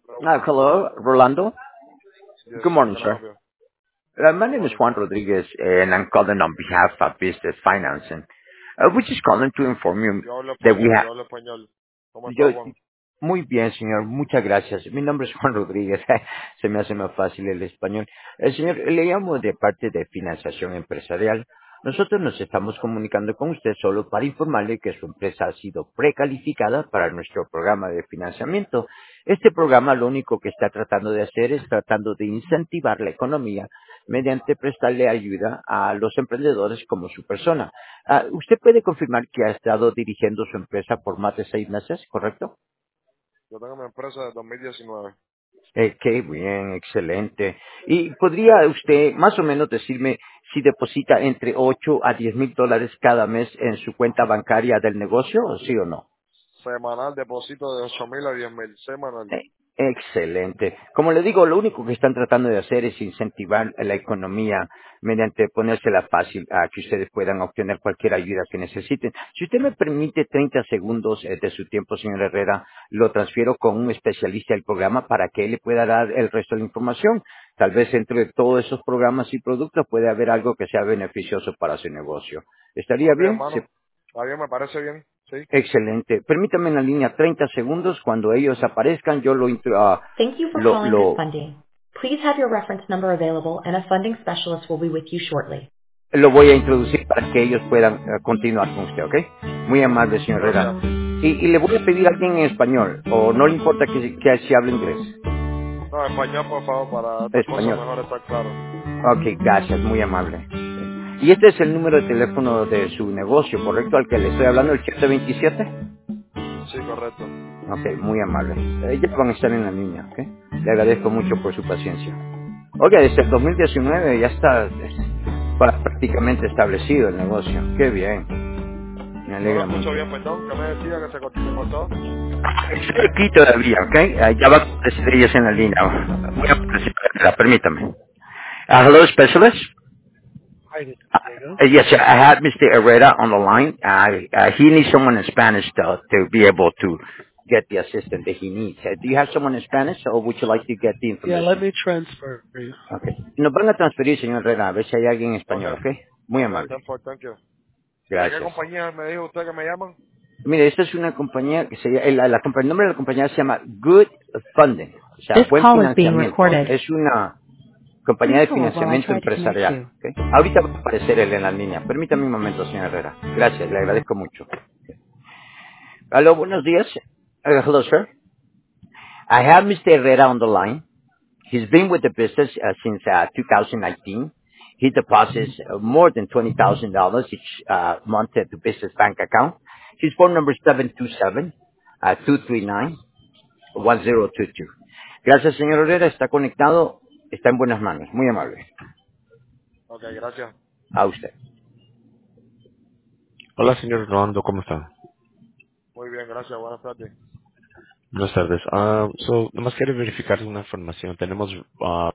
Hello, Rolando. Yes, Good how morning, can I sir. help you? My Good name is morning. Juan Rodriguez, and I'm calling on behalf of Business Financing. We're just calling to inform you Yo hablo that we español, yo have. hablo español. ¿Cómo está, Yo, Juan? muy bien, señor. Muchas gracias. Mi nombre es Juan Rodríguez. Se me hace más fácil el español. Señor, le llamo de parte de Financiación Empresarial. Nosotros nos estamos comunicando con usted solo para informarle que su empresa ha sido precalificada para nuestro programa de financiamiento. Este programa lo único que está tratando de hacer es tratando de incentivar la economía mediante prestarle ayuda a los emprendedores como su persona. ¿Usted puede confirmar que ha estado dirigiendo su empresa por más de 6 meses, correcto? Yo tengo mi empresa de 2019. Qué bien, excelente. ¿Y podría usted más o menos decirme si deposita entre 8 a 10 mil dólares cada mes en su cuenta bancaria del negocio, o sí o no? Semanal, depósito de 8.000 a 10.000. Semanal. Excelente. Como le digo, lo único que están tratando de hacer es incentivar la economía mediante ponérsela fácil a que ustedes puedan obtener cualquier ayuda que necesiten. Si usted me permite 30 segundos de su tiempo, señor Herrera, lo transfiero con un especialista del programa para que él le pueda dar el resto de la información. Tal vez entre todos esos programas y productos puede haber algo que sea beneficioso para su negocio. ¿Estaría Ok, bien? hermano. Está bien, me parece bien. Sí. Excelente. Permítame en la línea 30 segundos. Cuando ellos aparezcan, yo Thank you for calling Good Funding. Please have your reference number available and a funding specialist will be with you shortly. lo voy a introducir para que ellos puedan continuar con usted, ¿ok? Muy amable, señor Herrera. Gracias. Y le voy a pedir a alguien en español, o no le importa que si hable inglés. No, español, por favor, para estas cosas Español. mejor estar claro. Ok, gracias, muy amable. Y este es el número de teléfono de su negocio, ¿correcto? Al que le estoy hablando, el 727. Sí, correcto. Ok, muy amable. Ya van a estar en la línea, ¿ok? Le agradezco mucho por su paciencia. Oiga, desde el 2019 ya está prácticamente establecido el negocio. Qué bien, me No lo alegra escucho mucho. bien, perdón. ¿Qué me decía que se cortó? Estoy aquí todavía, ¿ok? Ya va a aparecer ellos en la línea. Voy a aparecer, permítame. Hello, specialist? Hi, this is Diego. Yes, sir. I had Mr. Herrera on the line. He needs someone in Spanish to be able to get the assistance that he needs. Do you have someone in Spanish, or would you like to get the Yeah, let information? me transfer you. Okay. Nos van a transferir, señor Herrera, a ver si hay alguien en español, Ok. ¿ok? Muy Ok, amable. thank you. ¿De qué Gracias. compañía me dijo usted que me llaman? Mire, esta es una compañía que el nombre de la compañía se llama Good Funding, o sea, This buen call is being financiamiento. recorded. Es una compañía Please de hold while I financiamiento try to connect empresarial. you. ¿Ok? Ahorita va a aparecer él en la línea. Permítame un momento, señor Herrera. Gracias, le agradezco mucho. Aló, buenos días. Hello, sir. I have Mr. Herrera on the line. He's been with the business since 2019. He deposits more than $20,000 each month at the business bank account. His phone number is 727-239-1022. Gracias, señor Herrera. Está conectado. Está en buenas manos. Muy amable. Ok, gracias. A usted. Hola, señor Rolando, ¿cómo está? Muy bien, gracias. Buenas tardes. Buenas tardes. Nomás quiero verificar una información. Tenemos